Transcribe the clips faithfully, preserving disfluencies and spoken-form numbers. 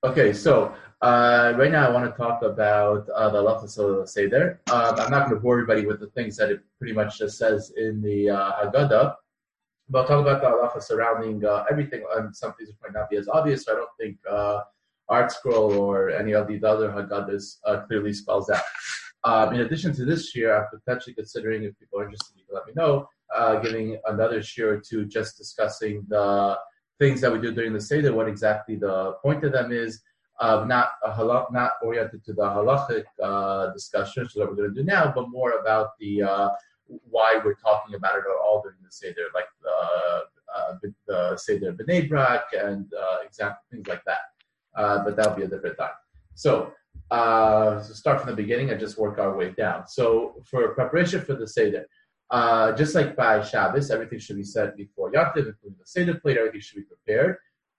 Okay, so uh, right now I want to talk about uh, the halachas of the Seder. Um, I'm not going to bore everybody with the things that it pretty much just says in the uh, Haggadah, but I'll talk about the halacha surrounding uh, everything. And some things might not be as obvious, so I don't think uh, Art Scroll or any of these other Haggadahs uh, clearly spells out. Um, in addition to this year, I'm potentially considering, if people are interested, you can let me know, uh, giving another year or two just discussing the things that we do during the Seder, what exactly the point of them is, uh, not a halach, not oriented to the halachic uh, discussion, which is what we're going to do now, but more about the uh, why we're talking about it all during the Seder, like the, uh, the Seder B'nai Brak and uh, example, things like that. Uh, but that'll be a different time. So, uh, so start from the beginning and just work our way down. So for preparation for the Seder, uh, just like by Shabbos, everything should be said before Yantiv, including the Seder plate, everything should be prepared.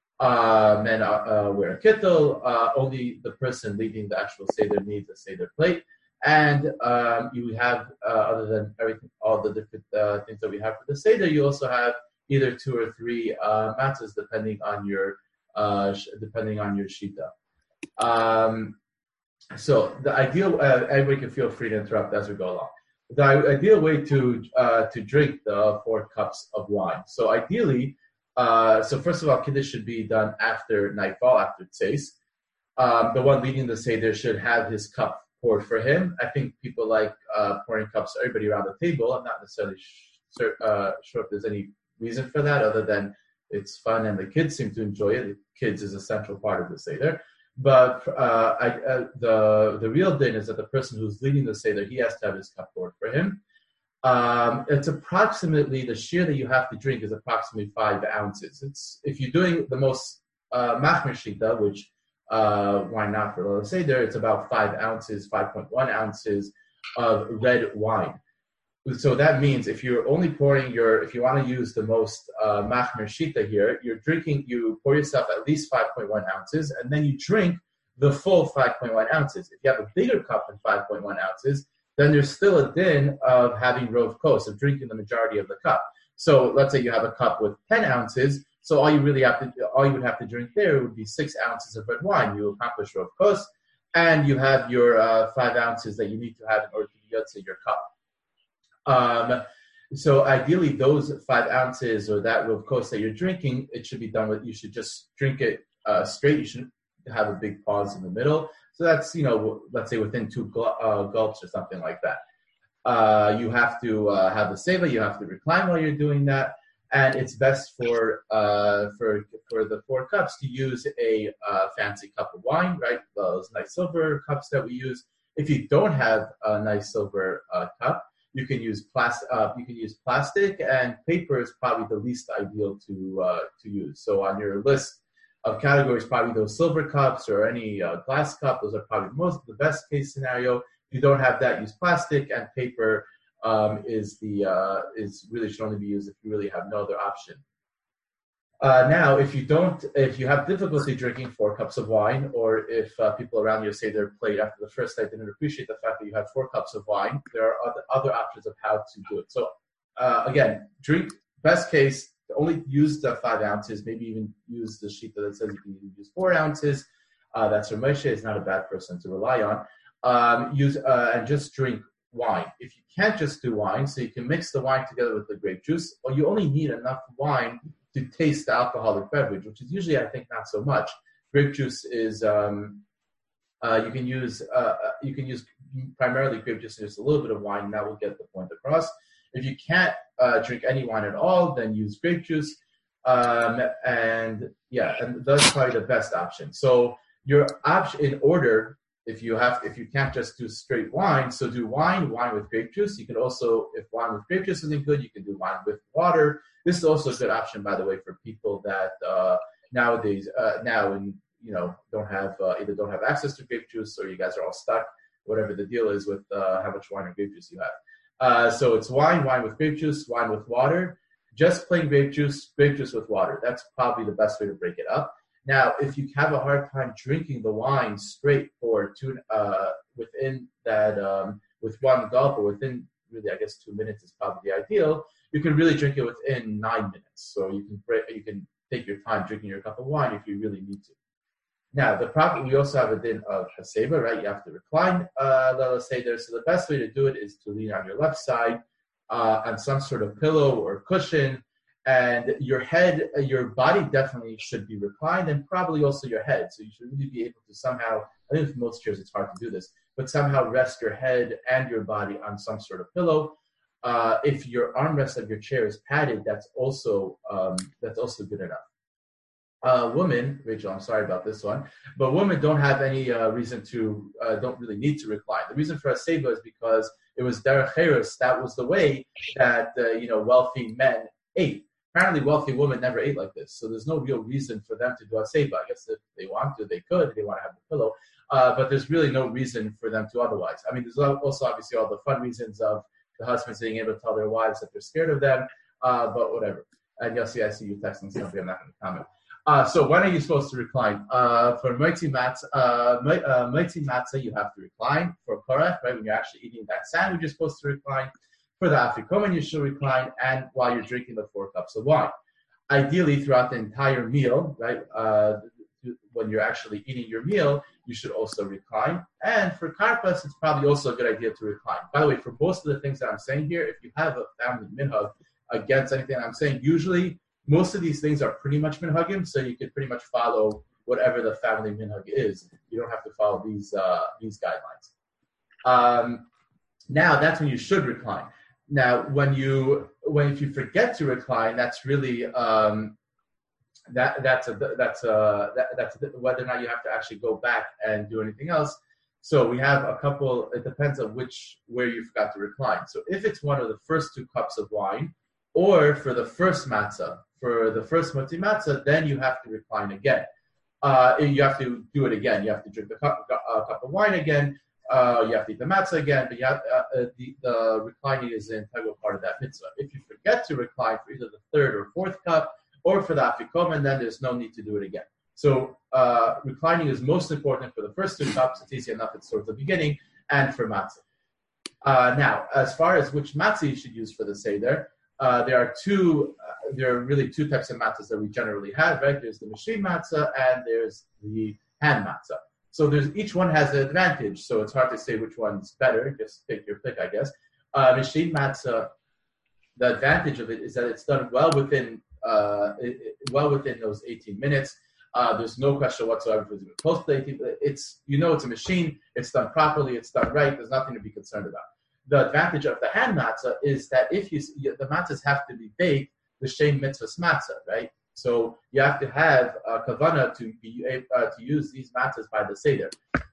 Um, and uh, uh, wear a kittel. Uh, only the person leading the actual Seder needs a Seder plate. And um, you have, uh, other than everything, all the different uh, things that we have for the Seder, you also have either two or three uh, matzahs, depending on your uh, sh- depending on your shita. Um, so the ideal, uh, everybody can feel free to interrupt as we go along. The ideal way to uh, to drink the four cups of wine. So ideally, uh, so first of all, kiddush should be done after nightfall, after tzeis. Um, the one leading the seder should have his cup poured for him. I think people like uh, pouring cups for everybody around the table. I'm not necessarily sh- uh, sure if there's any reason for that, other than it's fun and the kids seem to enjoy it. The kids is a central part of the seder. But uh, I, uh, the the real thing is that the person who's leading the seder, he has to have his cup poured for him. Um, it's approximately, the shear that you have to drink is approximately five ounces. It's if you're doing the most uh, machmir shita, which uh, why not for the seder, it's about five ounces, five point one ounces of red wine. So that means if you're only pouring your, if you want to use the most uh, machmir shita here, you're drinking, you pour yourself at least five point one ounces, and then you drink the full five point one ounces. If you have a bigger cup than five point one ounces, then there's still a din of having rov kos, of drinking the majority of the cup. So let's say you have a cup with ten ounces, so all you really have to, all you would have to drink there would be six ounces of red wine. You accomplish rov kos, and you have your uh, five ounces that you need to have in order to be yotze your cup. Um, so ideally, those five ounces or that rov kos that you're drinking, it should be done with. You should just drink it uh, straight. You shouldn't have a big pause in the middle. So that's, you know, let's say within two gul- uh, gulps or something like that. Uh, you have to uh, have the seva. You have to recline while you're doing that, and it's best for uh, for for the four cups to use a uh, fancy cup of wine, right? Those nice silver cups that we use. If you don't have a nice silver uh, cup, you can use plastic. Uh, you can use plastic, and paper is probably the least ideal to uh, to use. So on your list of categories, probably those silver cups or any uh, glass cup. Those are probably most the best case scenario. If you don't have that, use plastic, and paper um, is the uh, is really should only be used if you really have no other option. Uh, now, if you don't, if you have difficulty drinking four cups of wine, or if uh, people around you say their plate after the first night didn't appreciate the fact that you had four cups of wine, there are other, other options of how to do it. So, uh, again, drink, best case, only use the five ounces, maybe even use the sheet that says you can use four ounces. Uh, that's for Moshe, is not a bad person to rely on. Um, use uh, and just drink wine. If you can't just do wine, so you can mix the wine together with the grape juice, or you only need enough wine to taste the alcoholic beverage, which is usually, I think, not so much. Grape juice is um, uh, you can use uh, you can use primarily grape juice and just a little bit of wine, and that will get the point across. If you can't uh, drink any wine at all, then use grape juice, um, and yeah, and that's probably the best option. So your option in order. If you have, if you can't just do straight wine, so do wine, wine with grape juice. You can also, if wine with grape juice isn't good, you can do wine with water. This is also a good option, by the way, for people that uh, nowadays, uh, now and you know, don't have uh, either don't have access to grape juice, or you guys are all stuck. Whatever the deal is with uh, how much wine or grape juice you have. Uh, so it's wine, wine with grape juice, wine with water. Just plain grape juice, grape juice with water. That's probably the best way to break it up. Now, if you have a hard time drinking the wine straight for two, uh, within that, um, with one gulp or within, really, I guess two minutes is probably the ideal, you can really drink it within nine minutes. So you can break, you can take your time drinking your cup of wine if you really need to. Now, the problem, we also have a din of haseba, right? You have to recline, uh, let us say there. So the best way to do it is to lean on your left side uh, on some sort of pillow or cushion, and your head, uh, your body definitely should be reclined, and probably also your head. So you should really be able to somehow, I think for most chairs it's hard to do this, but somehow rest your head and your body on some sort of pillow. Uh, if your armrest of your chair is padded, that's also um, that's also good enough. Uh, women, Rachel, I'm sorry about this one, but women don't have any uh, reason to, uh, don't really need to recline. The reason for a seba is because it was derech eretz. That was the way that, uh, you know, wealthy men ate. Apparently, wealthy women never ate like this, so there's no real reason for them to do a seba. I guess if they want to, they could. If they want to have the pillow, uh, but there's really no reason for them to otherwise. I mean, there's also obviously all the fun reasons of the husbands being able to tell their wives that they're scared of them, uh, but whatever. And you'll see, I see you texting something. I'm not going to comment. Uh, so when are you supposed to recline? Uh, for Moitzi Matzah, uh, Moitzi Matzah, you have to recline. For Korach, right, when you're actually eating that sandwich, you're supposed to recline. For the Afikomen, you should recline. And while you're drinking the four cups of wine. Ideally, throughout the entire meal, right, uh, when you're actually eating your meal, you should also recline. And for Karpas, it's probably also a good idea to recline. By the way, for most of the things that I'm saying here, if you have a family minhag against anything I'm saying, usually most of these things are pretty much minhagim, so you can pretty much follow whatever the family minhag is. You don't have to follow these uh, these guidelines. Um, now, that's when you should recline. Now, when you when if you forget to recline, that's really um, that that's a that's a that, that's a, whether or not you have to actually go back and do anything else. So we have a couple. It depends on which where you forgot to recline. So if it's one of the first two cups of wine, or for the first matzah. For the first motzi matzah, then you have to recline again. Uh, you have to do it again. You have to drink the cup, uh, cup of wine again. Uh, you have to eat the matzah again. But you have, uh, uh, the, the reclining is an integral part of that mitzvah. If you forget to recline for either the third or fourth cup, or for the afikomen, then there's no need to do it again. So uh, reclining is most important for the first two cups. It's easy enough. It's towards the beginning, and for matzah. Uh, now, as far as which matzah you should use for the seder, Uh, there are two. Uh, there are really two types of matzahs that we generally have, right? There's the machine matzah and there's the hand matzah. So there's each one has an advantage. So it's hard to say which one's better. Just take your pick, I guess. Uh, machine matzah. The advantage of it is that it's done well within uh, it, it, well within those eighteen minutes. Uh, there's no question whatsoever if it's even close to eighteen. It's you know it's a machine. It's done properly. It's done right. There's nothing to be concerned about. The advantage of the hand matzah is that if you the matzahs have to be baked, the shem mitzvahs matzah, right? So you have to have a kavanah to be uh, to use these matzahs by the seder.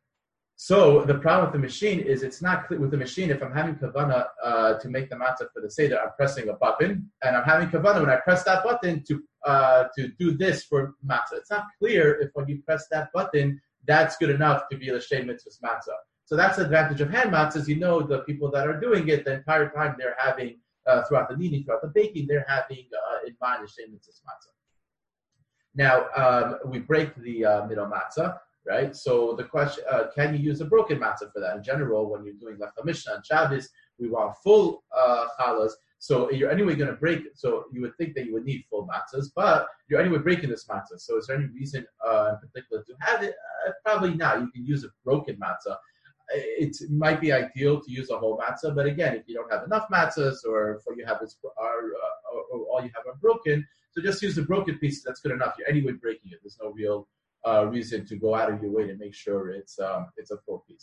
So the problem with the machine is it's not clear with the machine. If I'm having kavanah uh, to make the matzah for the seder, I'm pressing a button, and I'm having kavanah when I press that button to uh, to do this for matzah. It's not clear if when you press that button, that's good enough to be the shem mitzvahs matzah. So that's the advantage of hand matzahs. You know the people that are doing it the entire time they're having, uh, throughout the kneading, throughout the baking, they're having uh, in mind the shem mitzvahs matzah. Now, um, we break the uh, middle matzah, right? So the question, uh, can you use a broken matzah for that? In general, when you're doing Lech HaMishnah and Shabbos, we want full uh, challahs. So you're anyway going to break it. So you would think that you would need full matzahs, but you're anyway breaking this matzah. So is there any reason uh, in particular to have it? Uh, probably not. You can use a broken matzah. It might be ideal to use a whole matzah, but again, if you don't have enough matzahs, or if you have this, are, uh, or, or all you have are broken, so just use the broken pieces. That's good enough. You're anyway breaking it. There's no real uh, reason to go out of your way to make sure it's um, it's a full piece.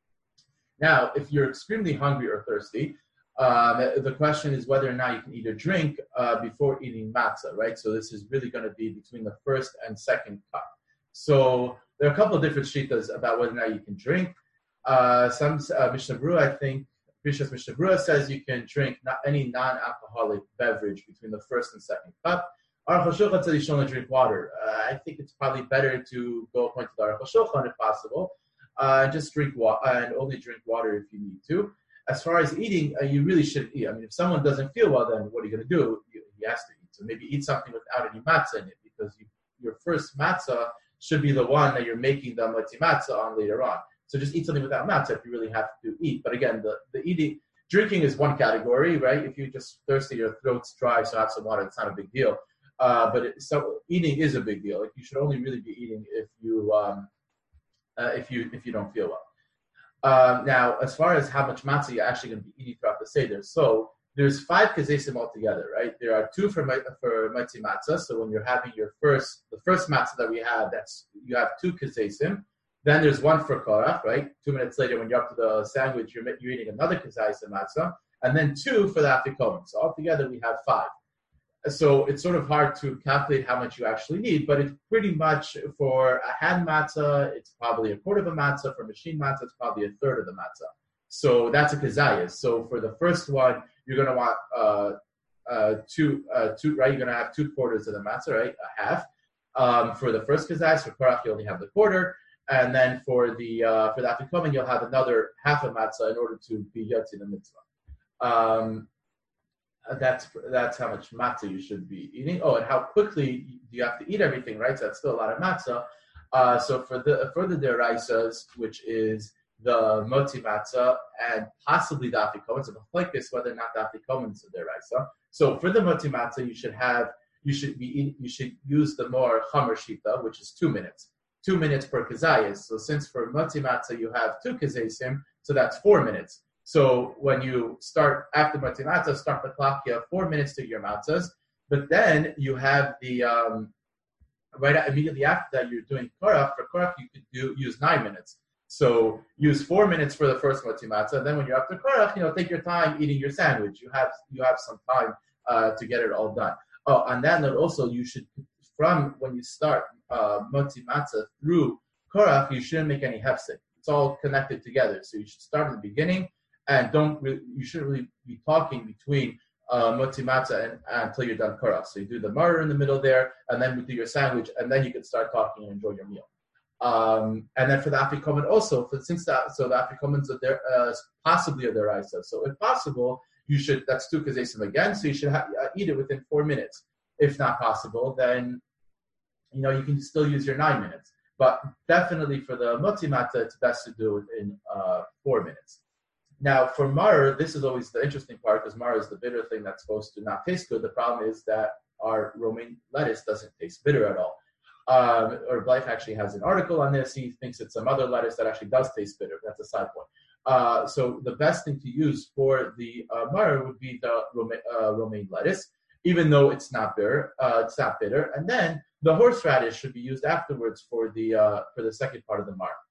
Now, if you're extremely hungry or thirsty, um, the question is whether or not you can eat or drink uh, before eating matzah, right? So this is really going to be between the first and second cup. So there are a couple of different shittas about whether or not you can drink. Uh, some uh, Mishnah Berurah, I think, Bishas Mishnah Berurah says you can drink not any non-alcoholic beverage between the first and second cup. Aruch HaShulchan says you should only drink water. Uh, I think it's probably better to go according to the Aruch HaShulchan if possible, uh, and just drink water and only drink water if you need to. As far as eating, uh, you really should eat. I mean, if someone doesn't feel well, then what are you going to do? You, he has to eat. So maybe eat something without any matzah in it, because you, your first matzah should be the one that you're making the motzi matzah on later on. So just eat something without matzah if you really have to eat. But again, the, the eating, drinking is one category, right? If you're just thirsty, your throat's dry, so have some water, it's not a big deal. Uh, but it, so eating is a big deal. Like you should only really be eating if you um, uh, if you if you don't feel well. Um, now, as far as how much matzah you're actually going to be eating throughout the seder, so there's five kazesim altogether, right? There are two for for mitzi matzah. So when you're having your first, the first matzah that we have, that's you have two kazesim. Then there's one for korach, right? Two minutes later, when you're up to the sandwich, you're, you're eating another kazesim matzah, and then two for the afikomen. So altogether, we have five. So it's sort of hard to calculate how much you actually need, but it's pretty much for a hand matzah, it's probably a quarter of a matzah. For machine matzah, it's probably a third of the matzah. So that's a kazayas. So for the first one, you're going to want uh, uh, two, uh, two, right? You're going to have two quarters of the matzah, right? A half. Um, for the first kazayas, for korach, you only have the quarter. And then for the uh, for the afikomen, you'll have another half a matzah in order to be yotzi the mitzvah. Um, That's that's how much matzah you should be eating. Oh, and how quickly you have to eat everything, right? So that's still a lot of matzah. Uh, so for the for the deraisas, which is the moti matzah and possibly the afikomen, so the like this whether or not the afikomen is a deraisa. So for the moti matzah, you should have you should be eat, you should use the more chamer shita, which is two minutes, two minutes per kazayas. So since for moti matzah you have two kazasim, so that's four minutes. So when you start after Mati Matzah, start the clock, you have four minutes to your matzahs, but then you have the, um, right immediately after that, you're doing korach. For korach, you could do use nine minutes. So use four minutes for the first Mati Matzah, and then when you're after korach, you know, take your time eating your sandwich. You have you have some time uh, to get it all done. Oh, on that note also, you should, from when you start uh, Mati Matzah through korach, you shouldn't make any hefsek. It's all connected together. So you should start at the beginning, and don't really, you shouldn't really be talking between uh, motzi matzah and, and until you're done korach. So you do the maror in the middle there, and then you do your sandwich, and then you can start talking and enjoy your meal. Um, and then for the afikomen also, for since that, so the afikomen are there uh, possibly a deraisa. So if possible, you should that's two kazesim again. So you should ha- uh, eat it within four minutes. If not possible, then you know you can still use your nine minutes. But definitely for the motzi matzah, it's best to do it in uh, four minutes. Now, for maror, this is always the interesting part because maror is the bitter thing that's supposed to not taste good. The problem is that our romaine lettuce doesn't taste bitter at all. Um, or Blythe actually has an article on this. He thinks it's some other lettuce that actually does taste bitter. That's a side point. Uh, so the best thing to use for the uh, maror would be the romaine, uh, romaine lettuce, even though it's not bitter. Uh, it's not bitter. And then the horseradish should be used afterwards for the uh, for the second part of the maror.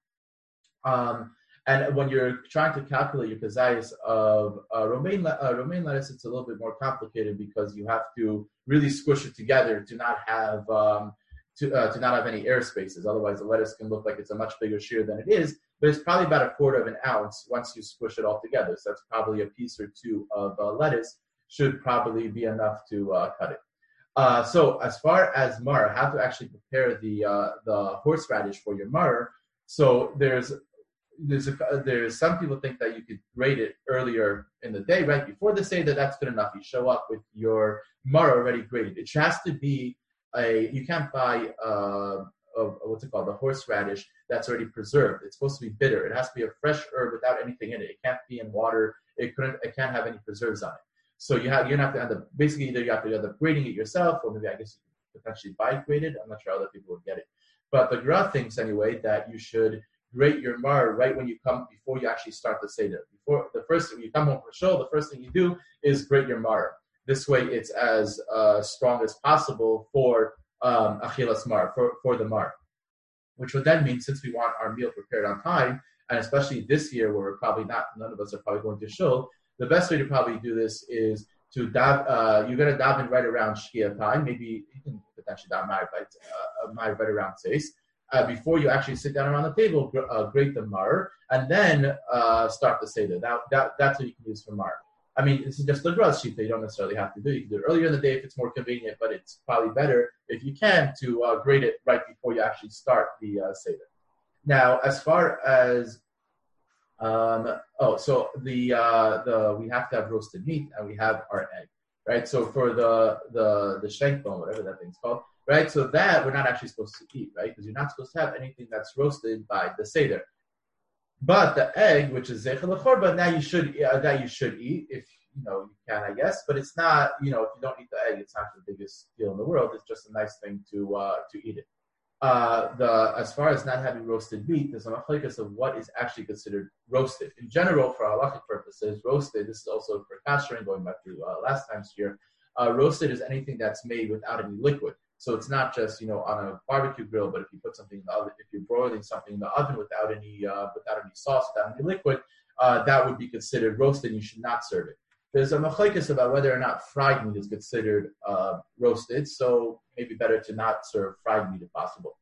Um, And when you're trying to calculate your kazayas of uh, romaine, uh, romaine lettuce, it's a little bit more complicated because you have to really squish it together to not have um, to uh, to not have any air spaces. Otherwise, the lettuce can look like it's a much bigger shear than it is. But it's probably about a quarter of an ounce once you squish it all together. So that's probably a piece or two of uh, lettuce should probably be enough to uh, cut it. Uh, so as far as maror, how to actually prepare the uh, the horseradish for your maror. So there's There's a, there's some people think that you could grate it earlier in the day, right before the seder. That's good enough. You show up with your maror already grated. It has to be a. You can't buy uh, a, what's it called, the horseradish that's already preserved. It's supposed to be bitter. It has to be a fresh herb without anything in it. It can't be in water. It couldn't. It can't have any preserves on it. So you have you have to end up basically either you have to end up grating it yourself, or maybe I guess you could potentially buy it grated. I'm not sure other people would get it, but the Gra thinks anyway that you should grate your maror right when you come, before you actually start the seder. Before the first, when you come home for shul, the first thing you do is grate your maror. This way, it's as uh, strong as possible for um, achilas maror, for, for the maror. Which would then mean, since we want our meal prepared on time, and especially this year where we're probably not, none of us are probably going to shul, the best way to probably do this is to dav. Uh, you're going to daven right around shkia time. Maybe you can potentially daven right, uh, right around seis. Uh, before you actually sit down around the table, uh, grate the maror, and then uh, start the seder. That, that, that's what you can use for maror. I mean, this is just the Gra sheet that you don't necessarily have to do. You can do it earlier in the day if it's more convenient, but it's probably better, if you can, to uh, grate it right before you actually start the uh, seder. Now, as far as, um, oh, so the uh, the we have to have roasted meat, and we have our egg, right? So for the, the, the shank bone, whatever that thing's called, right, so that we're not actually supposed to eat, right? Because you're not supposed to have anything that's roasted by the seder. But the egg, which is zeichel l'chorban, now you should uh, that you should eat if you know, you can, I guess, but it's not, you know, if you don't eat the egg, it's not the biggest deal in the world. It's just a nice thing to uh, to eat it. Uh, the as far as not having roasted meat, there's a machlokes of what is actually considered roasted. In general, for halachic purposes, roasted, this is also for kashering, going back to uh, last time's year, uh, roasted is anything that's made without any liquid. So it's not just, you know, on a barbecue grill, but if you put something in the oven, if you're broiling something in the oven without any uh, without any sauce, without any liquid, uh, that would be considered roasted, and you should not serve it. There's a machlokes about whether or not fried meat is considered uh, roasted, so maybe better to not serve fried meat if possible.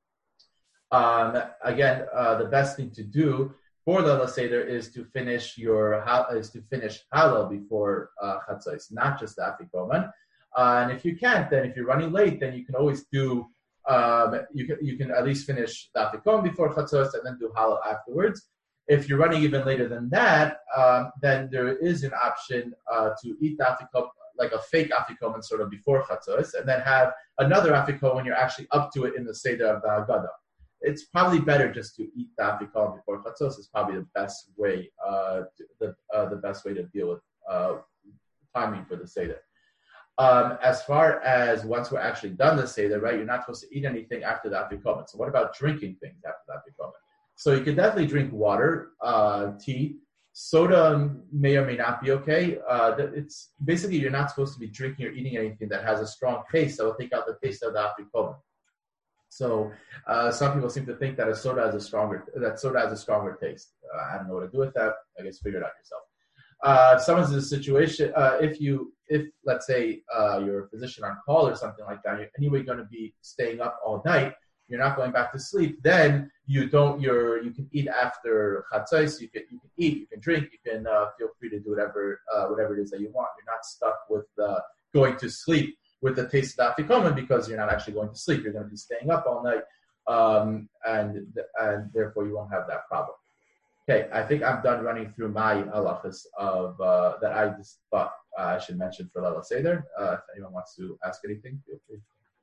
Um, again, uh, the best thing to do for the Seder is to finish your is to finish halal before uh, chatzos, not just the afikoman. Uh, and if you can't, then if you're running late, then you can always do, um, you can you can at least finish the afikoman before chatzos and then do halal afterwards. If you're running even later than that, um, then there is an option uh, to eat the afikoman, like a fake afikoman sort of before chatzos, and then have another afikoman when you're actually up to it in the Seder of the Haggadah. It's probably better just to eat the afikoman before chatzos. Is probably the best way, uh, to, the uh, the best way to deal with uh, timing for the Seder. Um, as far as once we're actually done the Seder, right, you're not supposed to eat anything after the afikoman. So what about drinking things after the afikoman? So you can definitely drink water, uh, tea. Soda may or may not be okay. Uh, it's basically you're not supposed to be drinking or eating anything that has a strong taste that will take out the taste of the afikoman. So uh, some people seem to think that a soda has a stronger that soda has a stronger taste. Uh, I don't know what to do with that. I guess figure it out yourself. Uh, if someone's in a situation, uh, if you, if let's say uh, you're a physician on call or something like that, you're anyway going to be staying up all night, you're not going back to sleep, then you don't, you're, you can eat after chatzos, you can, you can eat, you can drink, you can uh, feel free to do whatever, uh, whatever it is that you want. You're not stuck with uh, going to sleep with the taste of the afikoman because you're not actually going to sleep. You're going to be staying up all night, um, and and therefore you won't have that problem. Okay, I think I'm done running through my halachas of uh, that I just thought uh, I should mention for Leila Seder. Uh, if anyone wants to ask anything, feel free.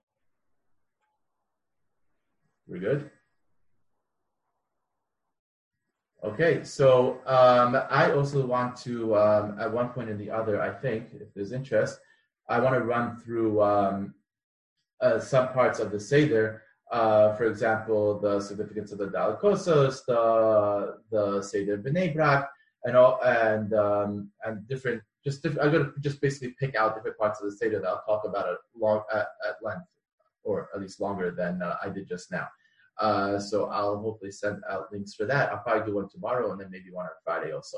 We're good? Okay, so um, I also want to, um, at one point or the other, I think, if there's interest, I want to run through um, uh, some parts of the Seder. Uh, for example, the significance of the Daled Kosos, the the Seder B'nai Brak, and all, and um, and different. Just diff- I'm going to just basically pick out different parts of the Seder that I'll talk about at long at, at length, or at least longer than uh, I did just now. Uh, so I'll hopefully send out links for that. I'll probably do one tomorrow, and then maybe one on Friday also.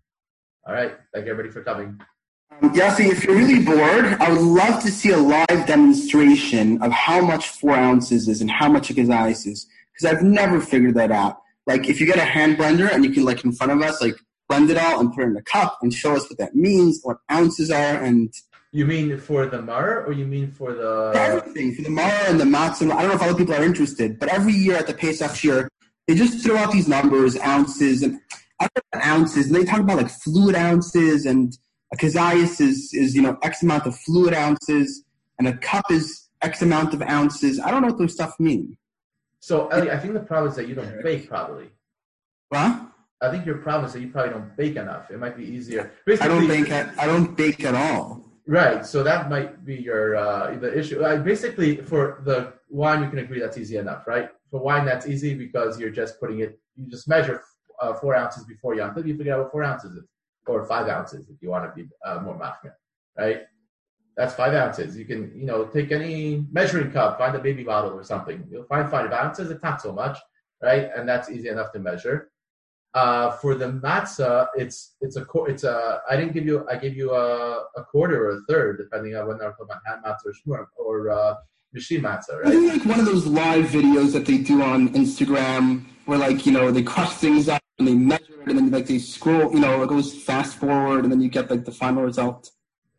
All right, thank everybody for coming. Um, Yossi, if you're really bored, I would love to see a live demonstration of how much four ounces is and how much a kazayas is, because I've never figured that out. Like, if you get a hand blender and you can, like, in front of us, like, blend it all and put it in a cup and show us what that means, what ounces are, and... You mean for the mar, or you mean for the... For everything, for the mar and the matzah. I don't know if other people are interested, but every year at the Pesach Shir, they just throw out these numbers, ounces, and I don't know ounces, and they talk about, like, fluid ounces, and... A kazayas is, is, you know, X amount of fluid ounces, and a cup is X amount of ounces. I don't know what those stuff mean. So, Ellie, I think the problem is that you don't bake, probably. What? I think your problem is that you probably don't bake enough. It might be easier. Basically, I don't bake at, I don't bake at all. Right, so that might be your uh, the issue. Uh, basically, for the wine, we can agree that's easy enough, right? For wine, that's easy because you're just putting it, you just measure uh, four ounces before you until you figure out what four ounces is. Or five ounces if you want to be uh, more machmir, right? That's five ounces. You can, you know, take any measuring cup, find a baby bottle or something. You'll find five ounces. It's not so much, right? And that's easy enough to measure. Uh, for the matzah, it's it's a it's a. I didn't give you. I gave you a, a quarter or a third, depending on whether I'm talking about hand matzah or shmur or uh, machine matzah, right? Isn't like one of those live videos that they do on Instagram where, like, you know, they crush things up and they measure it and then, like, they scroll, you know, it goes fast forward and then you get, like, the final result?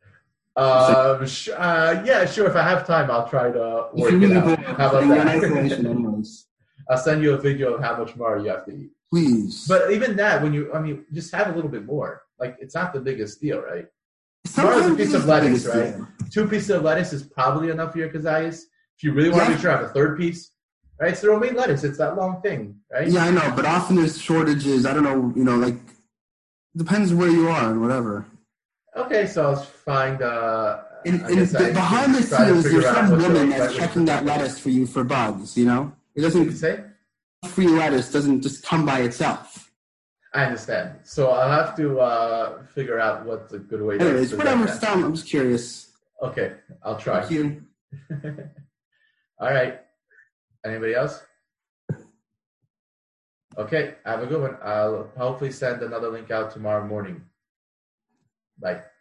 Um, sh- uh, yeah, sure. If I have time, I'll try to work it out. How about that? I'll send you a video of how much more you have to eat. Please. But even that, when you, I mean, just have a little bit more. Like, it's not the biggest deal, right? Tomorrow's a piece of lettuce, right? Deal. Two pieces of lettuce is probably enough for your kazayas. If you really want yeah. to make sure I have a third piece, right? It's the romaine lettuce. It's that long thing, right? Yeah, I know. But often there's shortages. I don't know, you know, like, depends where you are and whatever. Okay, so I'll find. Uh, In, I in guess the, I behind the can try to scenes, figure there's out some what the woman right that's way to checking that tackle it. lettuce for you for bugs. You know, it What did you doesn't. say? Free lettuce doesn't just come by itself. I understand. So I'll have to uh, figure out what's a good way to Anyways, present whatever. that. Stop. I'm just curious. Okay, I'll try. Thank you. All right. Anybody else? Okay, have a good one. I'll hopefully send another link out tomorrow morning. Bye.